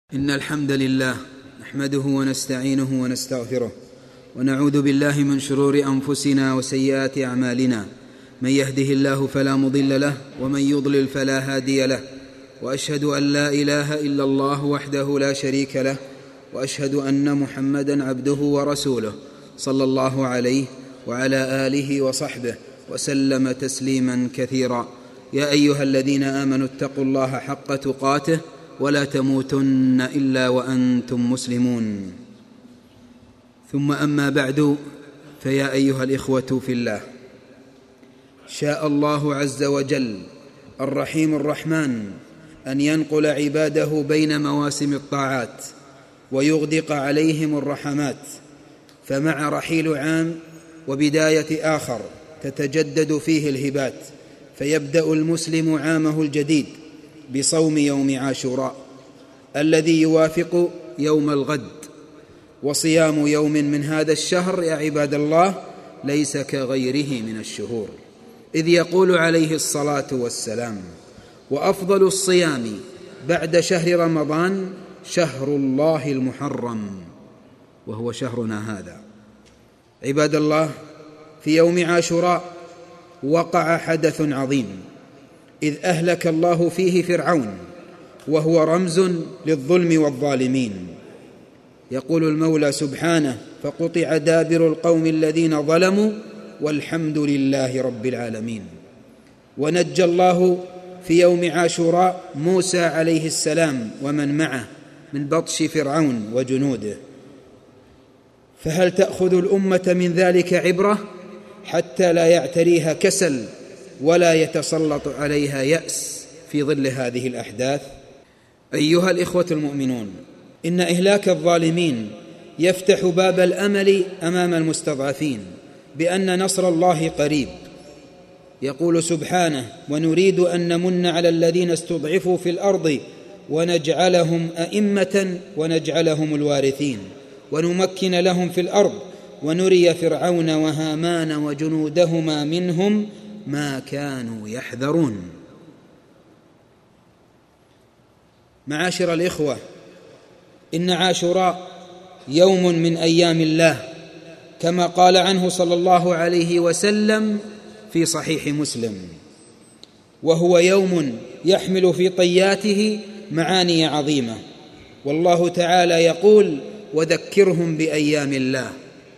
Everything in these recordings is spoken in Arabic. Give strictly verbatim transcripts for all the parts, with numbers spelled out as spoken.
إن الحمد لله نحمده ونستعينه ونستغفره ونعوذ بالله من شرور أنفسنا وسيئات أعمالنا. من يهده الله فلا مضل له ومن يضلل فلا هادي له، وأشهد أن لا إله إلا الله وحده لا شريك له، وأشهد أن محمدًا عبده ورسوله صلى الله عليه وعلى آله وصحبه وسلم تسليمًا كثيرا. يا أيها الذين آمنوا اتقوا الله حق تقاته ولا تموتن إلا وأنتم مسلمون. ثم أما بعد، فيا أيها الإخوة في الله، شاء الله عز وجل الرحيم الرحمن أن ينقل عباده بين مواسم الطاعات ويغدق عليهم الرحمات، فمع رحيل عام وبداية آخر تتجدد فيه الهبات، فيبدأ المسلم عامه الجديد بصوم يوم عاشوراء الذي يوافق يوم الغد. وصيام يوم من هذا الشهر يا عباد الله ليس كغيره من الشهور، إذ يقول عليه الصلاة والسلام: وأفضل الصيام بعد شهر رمضان شهر الله المحرم، وهو شهرنا هذا. عباد الله، في يوم عاشوراء وقع حدث عظيم، إذ أهلك الله فيه فرعون، وهو رمز للظلم والظالمين. يقول المولى سبحانه: فقطع دابر القوم الذين ظلموا والحمد لله رب العالمين. ونجى الله في يوم عاشوراء موسى عليه السلام ومن معه من بطش فرعون وجنوده. فهل تأخذ الأمة من ذلك عبرة حتى لا يعتريها كسل ولا يتسلط عليها يأس في ظل هذه الأحداث؟ أيها الإخوة المؤمنون، إن إهلاك الظالمين يفتح باب الأمل أمام المستضعفين بأن نصر الله قريب. يقول سبحانه: ونريد أن نمن على الذين استضعفوا في الأرض ونجعلهم أئمة ونجعلهم الوارثين ونمكن لهم في الأرض ونري فرعون وهامان وجنودهما منهم ما كانوا يحذرون. معاشر الإخوة، إن عاشوراء يوم من أيام الله، كما قال عنه صلى الله عليه وسلم في صحيح مسلم: وهو يوم يحمل في طياته معاني عظيمة. والله تعالى يقول: وذكرهم بأيام الله.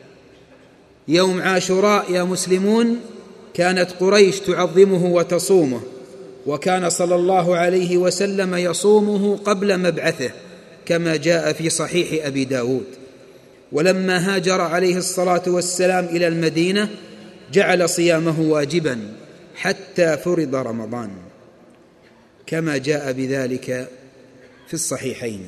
يوم عاشوراء يا مسلمون كانت قريش تعظمه وتصومه، وكان صلى الله عليه وسلم يصومه قبل مبعثه كما جاء في صحيح أبي داود. ولما هاجر عليه الصلاة والسلام إلى المدينة جعل صيامه واجبا حتى فرض رمضان، كما جاء بذلك في الصحيحين.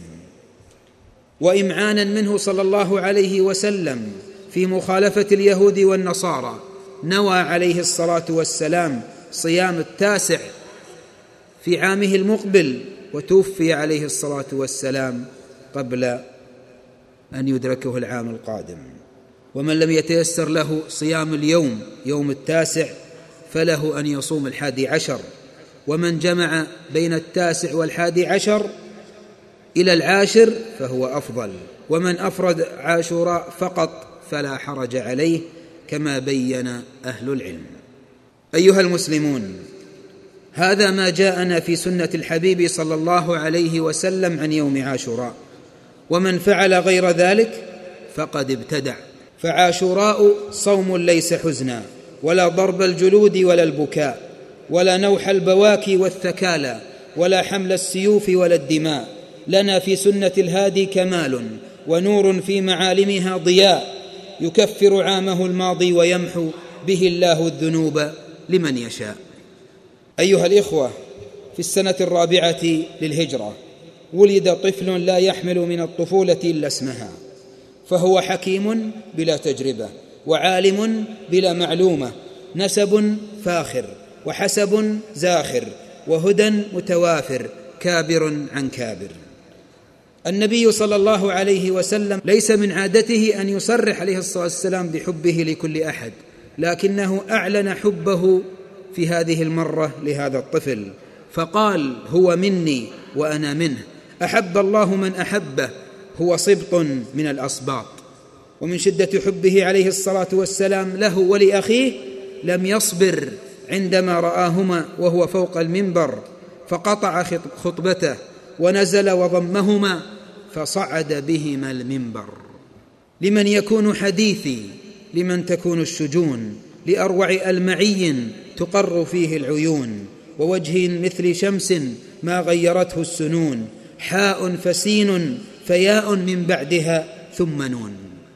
وإمعانا منه صلى الله عليه وسلم في مخالفة اليهود والنصارى نوى عليه الصلاة والسلام صيام التاسع في عامه المقبل، وتوفي عليه الصلاة والسلام قبل أن يدركه العام القادم. ومن لم يتيسر له صيام اليوم يوم التاسع فله أن يصوم الحادي عشر، ومن جمع بين التاسع والحادي عشر إلى العاشر فهو أفضل، ومن أفرد عاشوراء فقط فلا حرج عليه، كما بين أهل العلم. أيها المسلمون، هذا ما جاءنا في سنة الحبيب صلى الله عليه وسلم عن يوم عاشوراء، ومن فعل غير ذلك فقد ابتدع. فعاشوراء صوم ليس حزنا ولا ضرب الجلود ولا البكاء ولا نوح البواكي والثكالى ولا حمل السيوف ولا الدماء. لنا في سنة الهادي كمال ونور في معالمها ضياء، يكفر عامه الماضي ويمحو به الله الذنوب لمن يشاء. أيها الإخوة، في السنة الرابعة للهجرة ولد طفل لا يحمل من الطفولة إلا اسمها، فهو حكيم بلا تجربة وعالم بلا معلومة، نسب فاخر وحسب زاخر وهدى متوافر، كابر عن كابر. النبي صلى الله عليه وسلم ليس من عادته أن يصرح عليه الصلاة والسلام بحبه لكل أحد، لكنه أعلن حبه في هذه المرة لهذا الطفل، فقال: هو مني وأنا منه، أحب الله من أحبه، هو سبط من الأسباط. ومن شدة حبه عليه الصلاة والسلام له ولأخيه لم يصبر عندما رآهما وهو فوق المنبر، فقطع خطبته ونزل وضمهما فصعد بهما المنبر. لمن يكون حديثي، لمن تكون الشجون، لأروع ألمعي تقر فيه العيون، ووجه مثل شمس ما غيرته السنون، حاء فسين فياء من بعدها ثم نون.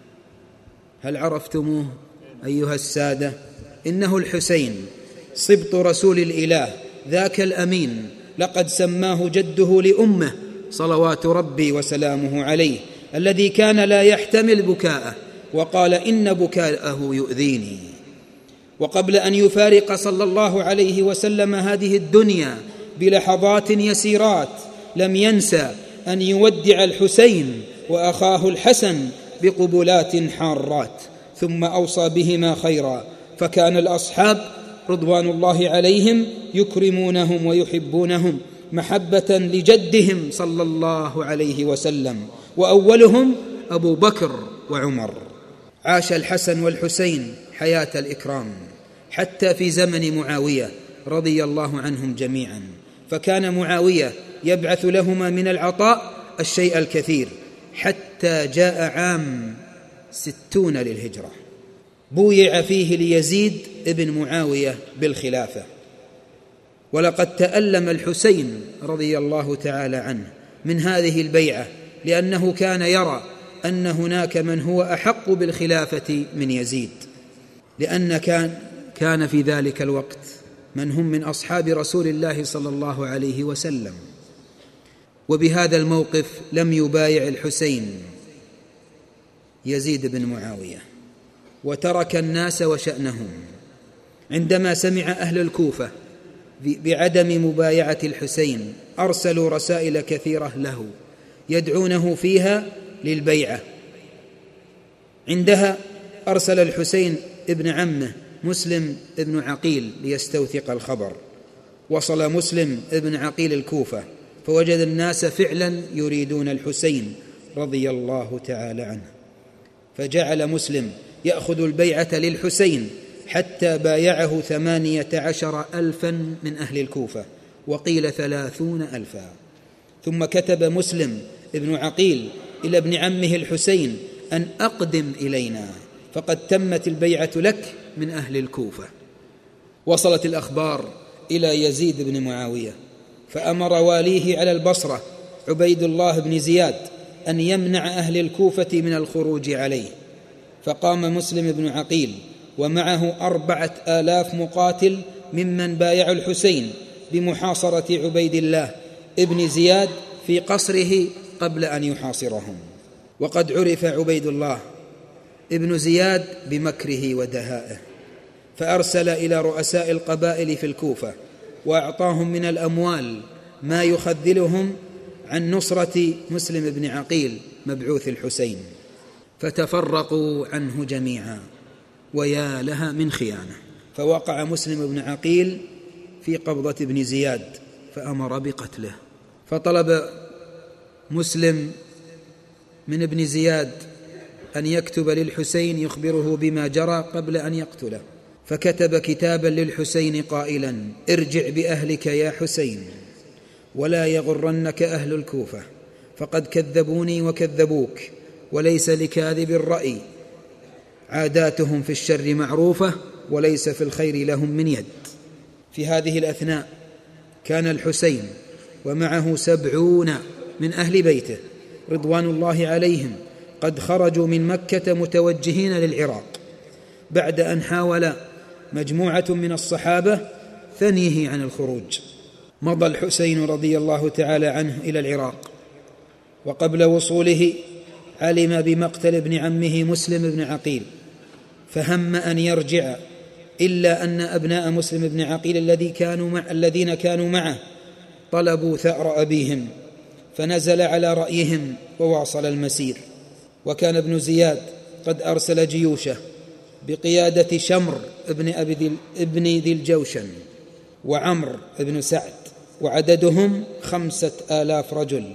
هل عرفتموه أيها السادة؟ إنه الحسين سبط رسول الإله ذاك الأمين، لقد سماه جده لأمه صلوات ربي وسلامه عليه، الذي كان لا يحتمل بكاءه وقال إن بكاءه يؤذيني. وقبل أن يفارق صلى الله عليه وسلم هذه الدنيا بلحظات يسيرات لم ينسى أن يودع الحسين وأخاه الحسن بقبلات حارات، ثم أوصى بهما خيرا، فكان الأصحاب رضوان الله عليهم يكرمونهم ويحبونهم محبة لجدهم صلى الله عليه وسلم، وأولهم أبو بكر وعمر. عاش الحسن والحسين حياة الإكرام حتى في زمن معاوية رضي الله عنهم جميعا، فكان معاوية يبعث لهما من العطاء الشيء الكثير، حتى جاء عام ستون للهجرة بويع فيه ليزيد ابن معاوية بالخلافة. ولقد تألم الحسين رضي الله تعالى عنه من هذه البيعة، لأنه كان يرى أن هناك من هو أحق بالخلافة من يزيد، لأن كان كان في ذلك الوقت من هم من أصحاب رسول الله صلى الله عليه وسلم. وبهذا الموقف لم يبايع الحسين يزيد بن معاوية، وترك الناس وشأنهم. عندما سمع أهل الكوفة بعدم مبايعة الحسين أرسلوا رسائل كثيرة له يدعونه فيها للبيعة. عندها أرسل الحسين ابن عمه مسلم ابن عقيل ليستوثق الخبر. وصل مسلم ابن عقيل الكوفة فوجد الناس فعلا يريدون الحسين رضي الله تعالى عنه، فجعل مسلم يأخذ البيعة للحسين حتى بايعه ثمانية عشر ألفا من أهل الكوفة، وقيل ثلاثون ألفا. ثم كتب مسلم ابن عقيل إلى ابن عمه الحسين أن أقدم إلينا فقد تمت البيعة لك من أهل الكوفة. وصلت الأخبار إلى يزيد بن معاوية، فأمر واليه على البصرة عبيد الله بن زياد أن يمنع أهل الكوفة من الخروج عليه. فقام مسلم بن عقيل ومعه أربعة آلاف مقاتل ممن بايعوا الحسين بمحاصرة عبيد الله ابن زياد في قصره قبل أن يحاصرهم. وقد عرف عبيد الله ابن زياد بمكره ودهائه، فأرسل إلى رؤساء القبائل في الكوفة وأعطاهم من الأموال ما يخذلهم عن نصرة مسلم بن عقيل مبعوث الحسين، فتفرقوا عنه جميعا، ويا لها من خيانة. فوقع مسلم بن عقيل في قبضة ابن زياد فأمر بقتله. فطلب مسلم من ابن زياد أن يكتب للحسين يخبره بما جرى قبل أن يقتله، فكتب كتابا للحسين قائلا: ارجع بأهلك يا حسين، ولا يغرنك أهل الكوفة، فقد كذبوني وكذبوك، وليس لكاذب الرأي، عاداتهم في الشر معروفة، وليس في الخير لهم من يد. في هذه الأثناء كان الحسين ومعه سبعون من أهل بيته رضوان الله عليهم قد خرجوا من مكة متوجهين للعراق، بعد أن حاول مجموعة من الصحابة ثنيه عن الخروج. مضى الحسين رضي الله تعالى عنه إلى العراق، وقبل وصوله علم بمقتل ابن عمه مسلم بن عقيل، فهم أن يرجع، إلا أن أبناء مسلم بن عقيل الذي كانوا مع الذين كانوا معه طلبوا ثأر أبيهم، فنزل على رأيهم وواصل المسير. وكان ابن زياد قد أرسل جيوشه بقيادة شمر ابن, أبي ذي ابن ذي الجوشن وعمر بن سعد، وعددهم خمسة آلاف رجل،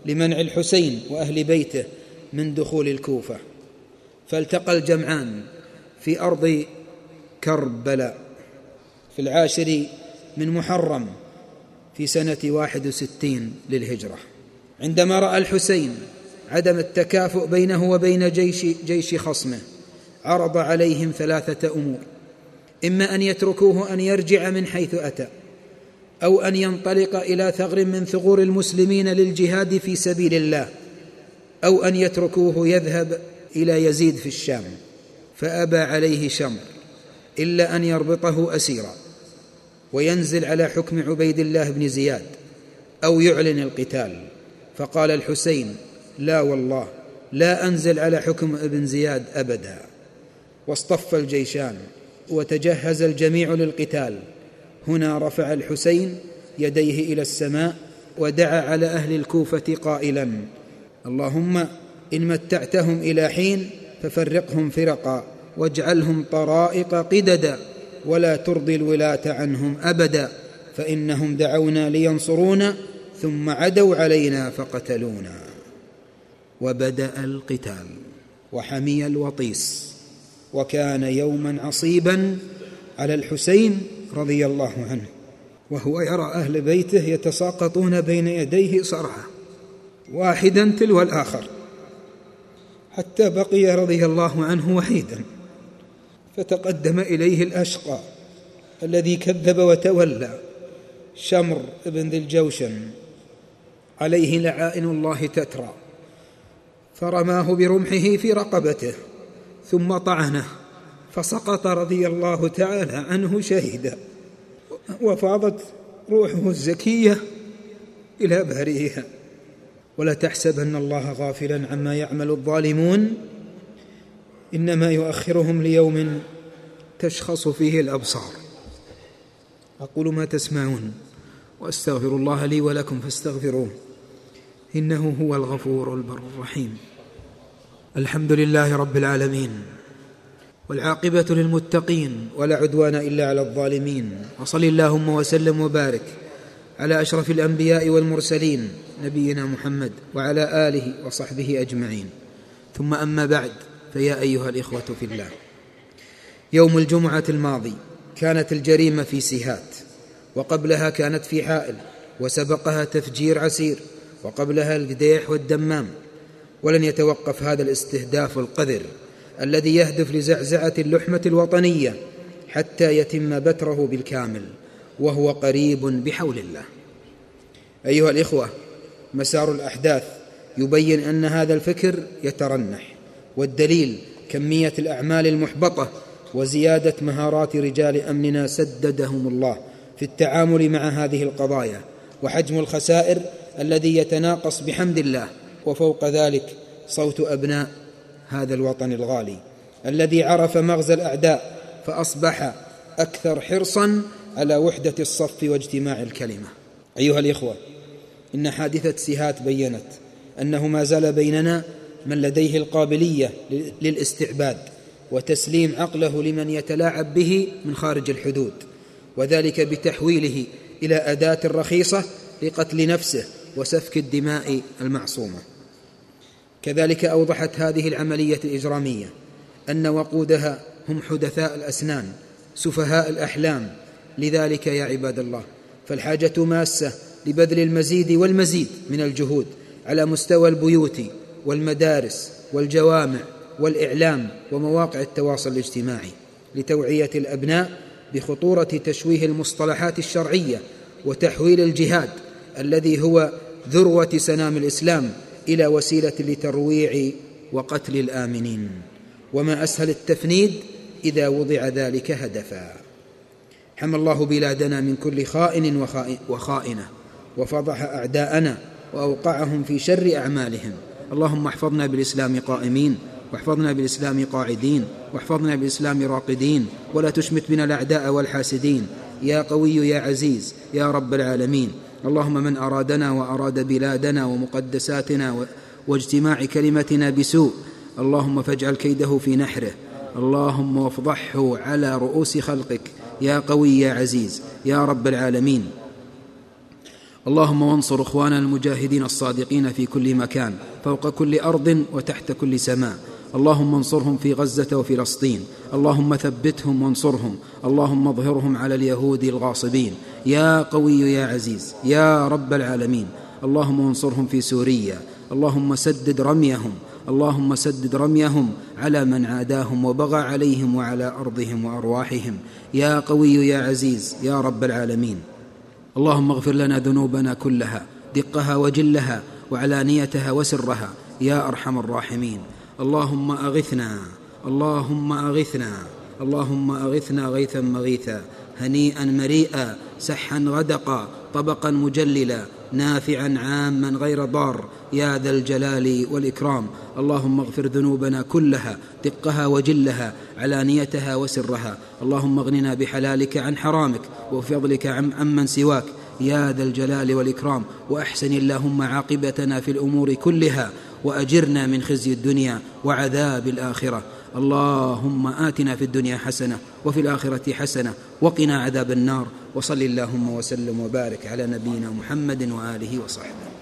لمنع الحسين وأهل بيته من دخول الكوفة، فالتقى الجمعان في أرض كربلاء في العاشر من محرم في سنة واحد وستين للهجرة. عندما رأى الحسين عدم التكافؤ بينه وبين جيش, جيش خصمه عرض عليهم ثلاثة أمور: إما أن يتركوه أن يرجع من حيث أتى، أو أن ينطلق إلى ثغر من ثغور المسلمين للجهاد في سبيل الله، أو أن يتركوه يذهب إلى يزيد في الشام. فأبى عليه شمر إلا أن يربطه أسيرا وينزل على حكم عبيد الله بن زياد أو يعلن القتال. فقال الحسين: لا والله، لا أنزل على حكم ابن زياد أبدا. واصطف الجيشان وتجهز الجميع للقتال. هنا رفع الحسين يديه إلى السماء ودعا على أهل الكوفة قائلا: اللهم إن متعتهم إلى حين ففرقهم فرقا واجعلهم طرائق قددا ولا ترضي الولاة عنهم أبدا، فإنهم دعونا لينصرونا ثم عدوا علينا فقتلونا. وبدأ القتال وحمي الوطيس، وكان يوما عصيبا على الحسين رضي الله عنه، وهو يرى أهل بيته يتساقطون بين يديه صرعى واحدا تلو الآخر، حتى بقي رضي الله عنه وحيدا. فتقدم إليه الأشقى الذي كذب وتولى، شمر بن ذي الجوشن عليه لعائن الله تترى، فرماه برمحه في رقبته ثم طعنه فسقط رضي الله تعالى عنه شهيدا، وفاضت روحه الزكية إلى بارئها. ولا تحسبن الله غافلا عما يعمل الظالمون، إنما يؤخرهم ليوم تشخص فيه الأبصار. أقول ما تسمعون وأستغفر الله لي ولكم فاستغفروه إنه هو الغفور البر الرحيم. الحمد لله رب العالمين، والعاقبة للمتقين، ولا عدوان إلا على الظالمين. وصل اللهم وسلم وبارك على أشرف الأنبياء والمرسلين نبينا محمد وعلى آله وصحبه أجمعين. ثم أما بعد، فيا أيها الإخوة في الله، يوم الجمعة الماضي كانت الجريمة في سيهات، وقبلها كانت في حائل، وسبقها تفجير عسير، وقبلها القديح والدمام. ولن يتوقف هذا الاستهداف القذر الذي يهدف لزعزعة اللحمة الوطنية حتى يتم بتره بالكامل، وهو قريب بحول الله. أيها الإخوة، مسار الأحداث يبين أن هذا الفكر يترنح، والدليل كمية الأعمال المحبطة وزيادة مهارات رجال أمننا سددهم الله في التعامل مع هذه القضايا، وحجم الخسائر الذي يتناقص بحمد الله. وفوق ذلك صوت أبناء هذا الوطن الغالي الذي عرف مغزى الأعداء فأصبح أكثر حرصا على وحدة الصف واجتماع الكلمة. أيها الإخوة، إن حادثة سيهات بيّنت أنه ما زال بيننا من لديه القابلية للاستعباد وتسليم عقله لمن يتلاعب به من خارج الحدود، وذلك بتحويله إلى أداة رخيصة لقتل نفسه وسفك الدماء المعصومة. كذلك أوضحت هذه العملية الإجرامية أن وقودها هم حدثاء الأسنان سفهاء الأحلام. لذلك يا عباد الله، فالحاجة ماسة لبذل المزيد والمزيد من الجهود على مستوى البيوت والمدارس والجوامع والإعلام ومواقع التواصل الاجتماعي لتوعية الأبناء بخطورة تشويه المصطلحات الشرعية وتحويل الجهاد الذي هو ذروة سنام الإسلام إلى وسيلة لترويع وقتل الآمنين. وما أسهل التفنيد إذا وضع ذلك هدفا. حمى الله بلادنا من كل خائن وخائنة، وفضح أعداءنا وأوقعهم في شر أعمالهم. اللهم احفظنا بالإسلام قائمين، واحفظنا بالإسلام قاعدين، واحفظنا بالإسلام راقدين، ولا تشمت بنا الأعداء والحاسدين، يا قوي يا عزيز يا رب العالمين. اللهم من أرادنا وأراد بلادنا ومقدساتنا واجتماع كلمتنا بسوء، اللهم فاجعل كيده في نحره، اللهم وافضحه على رؤوس خلقك، يا قوي يا عزيز يا رب العالمين. اللهم وانصر إخواننا المجاهدين الصادقين في كل مكان فوق كل أرض وتحت كل سماء. اللهم انصرهم في غزة وفلسطين، اللهم ثبتهم وانصرهم، اللهم اظهرهم على اليهود الغاصبين يا قوي يا عزيز يا رب العالمين. اللهم انصرهم في سوريا، اللهم سدد رميهم، اللهم سدد رميهم على من عاداهم وبغى عليهم وعلى أرضهم وأرواحهم يا قوي يا عزيز يا رب العالمين. اللهم اغفر لنا ذنوبنا كلها دقها وجلها وعلانيتها وسرها يا أرحم الراحمين. اللهم أغثنا، اللهم أغثنا، اللهم أغثنا غيثا مغيثا، هنيئا مريئا، سحا غدقا، طبقا مجللا، نافعا عاما غير ضار يا ذا الجلال والإكرام. اللهم اغفر ذنوبنا كلها دقها وجلها علانيتها وسرها. اللهم اغننا بحلالك عن حرامك وفضلك عن عمن سواك يا ذا الجلال والإكرام. وأحسن اللهم عاقبتنا في الأمور كلها وأجرنا من خزي الدنيا وعذاب الآخرة. اللهم آتنا في الدنيا حسنة وفي الآخرة حسنة وقنا عذاب النار. وصل اللهم وسلم وبارك على نبينا محمد وآله وصحبه.